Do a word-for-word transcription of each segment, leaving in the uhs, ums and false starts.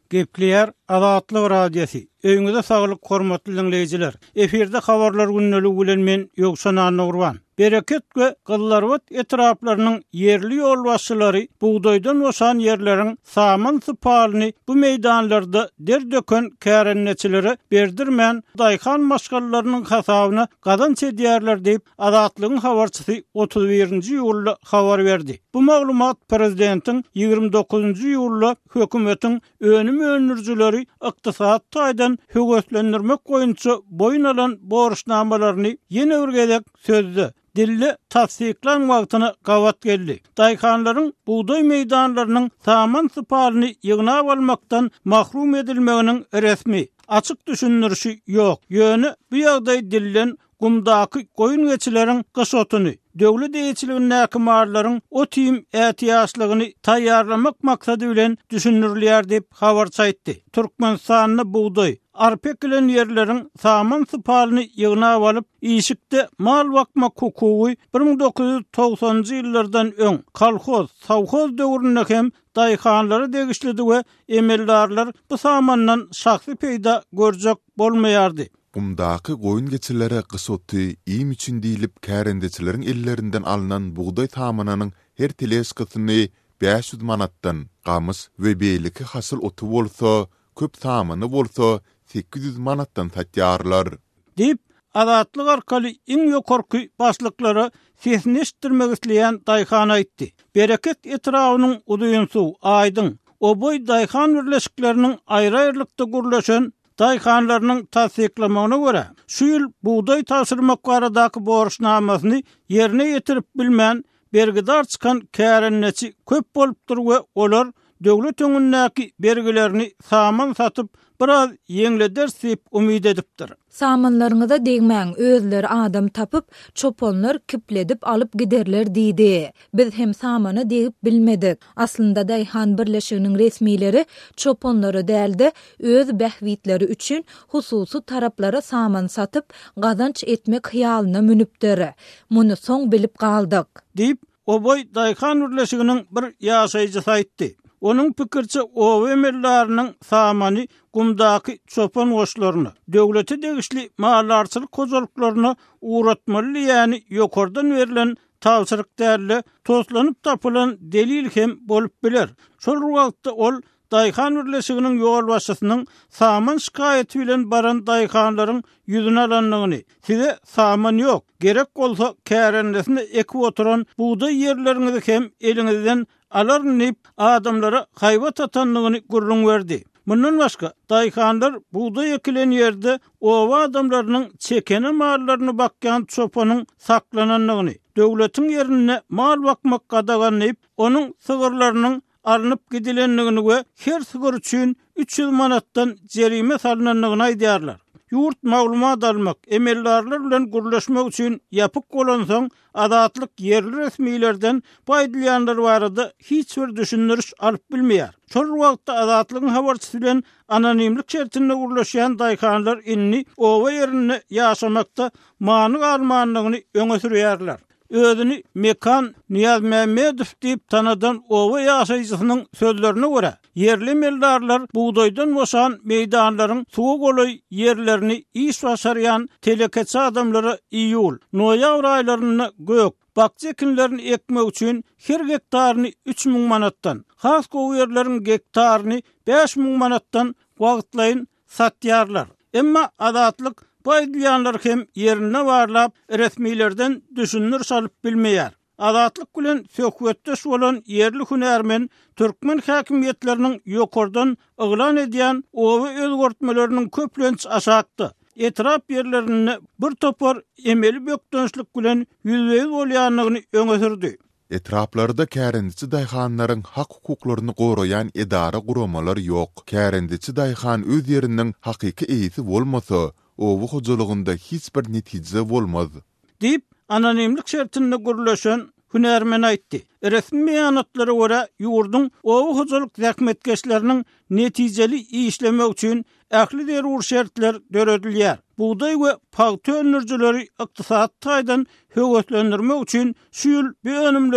Gepleyer Azatlyk radiosu. Öňüňizde saglyk hormatly dinleyijiler. Eferde habarlar günneligi bilen men Ýogşan Nurwan. Bereket we Gyllarwat etraplarynyň yerli ýol başçylary buğdoýdan boşan yerleriň saman sypalyny bu meýdanlarda derdöken kärenneçilere berdirmän daýhan maşgallarynyň hasabyna gadan çedýärler diýip Azatlygyň habarçysy otuz birinji ýylda habar berdi. Bu maglumat prezidentiň ýygrimi dokuzunji ýylda hökümetiň önüm önürjüleri ykdysat taýdan höwetlendirmek goýunça boyun alan borçnamalaryny ýene bir sözdü. Dilli tasdiklan wagtyna gawat geldi. Daýhanlaryň buğdoý meýdanlarynyň saman sypalyny ýygnap almakdan mahrum edilmeginiň resmi açyk düşünürşi ýok. Ýöne bu ýagdaý dillen gumdaky goýun geçileriň gyşotuny, döwlet eýçiliginiň näkimarlaryň o tim ätiýaşlygyny taýýarlamak maksady bilen düşünürilýär diýip habarça aýtdy. Türkmenistanyň buğdoý, arpek bilen ýerleriň saman sypalyny ýygnap alyp işikde mal bakma hukugy bir ming dokuz ýüz togsanjy ýyllardan öň kolhoz, sowhoz döwründe hem daýhanlary degişledi we emeldarlar bu samandan şahsy peýda görjek bolmaýardy. Gumdaky goýun geçilleri gysoty iým üçin diýilip kärendeçileriň ellerinden alynan buğdoý tamanynyň her teleskatyny beş yüz manatdan, gamys we beýliki hasyl otu bolsa, köp tamany bolsa sekiz yüz manatdan satýarlar. Dip Azatlyk arkaly iň ýokarky başlyklary sesini işitdirmek isleýän daýhan aýtdy. Bereket etrawynyň uduýunsuw, aýdyň, oboy daýhan birleşikleriniň aýry-aýrylykda gürleşen daýhanlarynyň tasdiklamagyna görä, şu ýyl buğdoý taşyrmak baradaky borçnamasyny ýerine ýetirip bilmän bergidar çykan kärenneçi köp bolupdyr we olar döwlet öňündäki bergilerini saman satyp biraz ýeňleder diýip umyd edipdir. Samanlaryňyza degmäň özleri adam tapyp çoponlar kipledip alyp giderler diýdi. Biz hem samany degip bilmedik. Aslynda daýhan birleşiginiň resmileri çoponlary däldi, öz bähwitleri üçin hususy taraplara saman satyp gazanç etmek hyýalyna münüpdir. Muny soň bilip galdyk diýip oboy daýhan birleşiginiň bir ýaşaýjysy aýtdy. Onun pikirçe o emellarynyň samany gumdaky çopan goşlaryny, döwlete degişli mallarçylyk kojalyklaryny uğratmaly, ýani ýokardan berilen tawsyryk däli toslanyp tapylan delil hem bolup biler. Şol wagtda ol daýhan birleşiginiň ýol başçysynyň saman şikaýety bilen baran daýhanlaryň ýüzüne alanlygyny, size saman ýok, gerek bolsa kärendesinde ekip oturan buğdoý ýerleriňizi hem eliňizden alarnyp adamlara haýwat atanlygyny gurrun berdi. Bundan başga daýhanlar buğdoý ekilen ýerde owa adamlarynyň çekene mallaryny bakýan çopanyň saklananlygyny, döwletiň ýerine mal bakmak gadaganyp onuň sygyrlarynyň alınıp gidilenligini we her sygyr üçin üç yüz manatdan jerime salynanlygyny aýdýarlar. Yurt maglumat almak, emellarlar bilen gürleşmek üçin ýapyk bolansoň Azatlyk yerli resmilerden paýdalýanlar barada hiç bir düşünürüş alyp bilmeýär. Şol wagtda Azatlygyň habarçysy bilen anonimlik şertinde gürleşýän daýhanlar inni owa ýerine ýaşamakda manyk almanlygyny öňe sürýärler. Özüni Mekan Niyaz Mehmedow diýip tanadan owa ýaşaýjysynyň sözlerine görä, yerli meldarlar buğdoýdan boşan meýdanlaryň suwa goloy yerlerini iş başarýan telekeçi adamlara iýul, noýabr aýlaryny gök, bakça ekinlerini ekmek üçin her hektaryny üç ming manatdan, has gowy yerleriň hektaryny beş ming manatdan wagtlaýyn satýarlar. Emma Azatlyk paýdalýanlar hem ýerine barlap resmilerden düşünür salyp bilmeýär. Azatlyk bilen söhbetdeş bolan yerli hünärmen türkmen häkimiýetleriniň ýokardan yglan edýän owa özgörtmelerini köplenç aşakdy. Etrap ýerlerini bir topar emeli bökdönçlik bilen ýüzbeýiz bolýanlygyny öňe sürdi. Etraplarda kärendiçi daýhanlaryň hak hukuklaryny goraýan edara guramalar ýok. Kärendiçi daýhan öz ýerinden hakyky eýisi bolmasa, owa hojalygynda hiç bir netije bolmaz. Dip anonimlik şertinde gürleşen hünärmen aýtdy. Resmi beýanatlary görä ýurdun owa hojalyk zähmetkeşleriniň netijeli işlemek üçin ähli derur şertler döredilýär. Buğdoý we paýta önürjileri ykdysat taýdan höwetlendirmek üçin şu ýyl bu önümleriň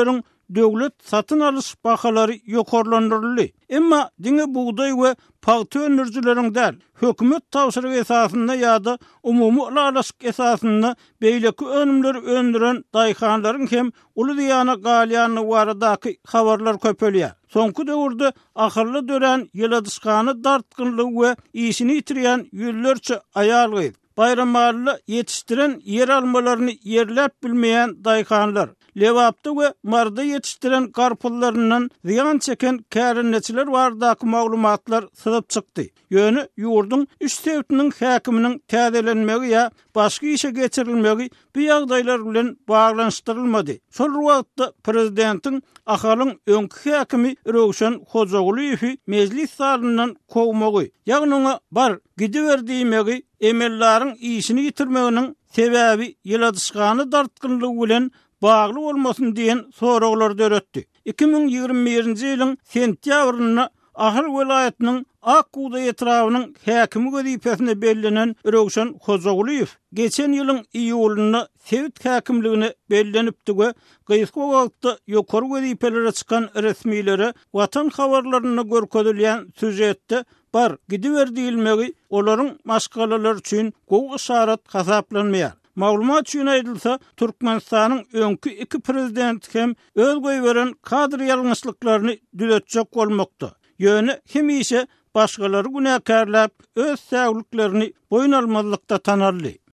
döwlet satyn alys bahalary ýokarlandyrly. Emma diňe buğday we paýty önürjüleriň däl, hökümet tawsyry esasynda ýa-da umumy alaşyk esasynda beýleki önümleri öndüren daýhanlaryň hem uly diýana galýany baradaky habarlar köpelýär. Soňky döwürde ahyrly dören ýyladyşkany dartgynlyk we işini ýitirýän ýüllerçe aýal gyz, bayramlarly ýetişdiren yer almalaryny ýerläp bilmeýän daýhanlar, lewapda we marda ýetişdiren garpyllarynyň ziýan çeken kärenneçiler baradaky maglumatlar syzyp çykdy. Ýöne ýurduň üç sewtiniň häkiminiň täzelenmegi ýa başga işe geçirilmegi bu ýagdaýlar bilen baglanşdyrylmady. Şol wagtda prezidentiň ahalyň öňkü häkimi Röwşen Hojaguliýewi mejlis salyndan kowmagy, ýagny ona bar gidiberdiýmegi emellaryň işini ýitirmeginiň sebäbi ýyladyşkany dartgynlygy bilen bagly bolmasyn diýen soraglar döretdi. iki ming ýygrimi birinji ýylyň sentýabryna Ahal welaýatynyň Akkuda etrawynyň häkimi wezipesine bellenen Röwşen Hojaguliýew geçen ýylyň iýulyna Sewit häkimligine bellenipdi we gysga wagtda ýokary wezipelere çykan resmiýlere watan habarlaryna görkezilýän süjetde bar gidiberdiýilmegi olaryň maşgalalar üçin gowy işaret hasaplanmaýar. Maglumat üçin aýdylsa, Türkmenistanyň öňkü iki prezidenti hem öz goý beren kadr ýalňyşlyklaryny düzeltjek bolmakda. Ýöne hemişe başgalary günäkärläp öz säwliklerini boýun almazlykda tanarly.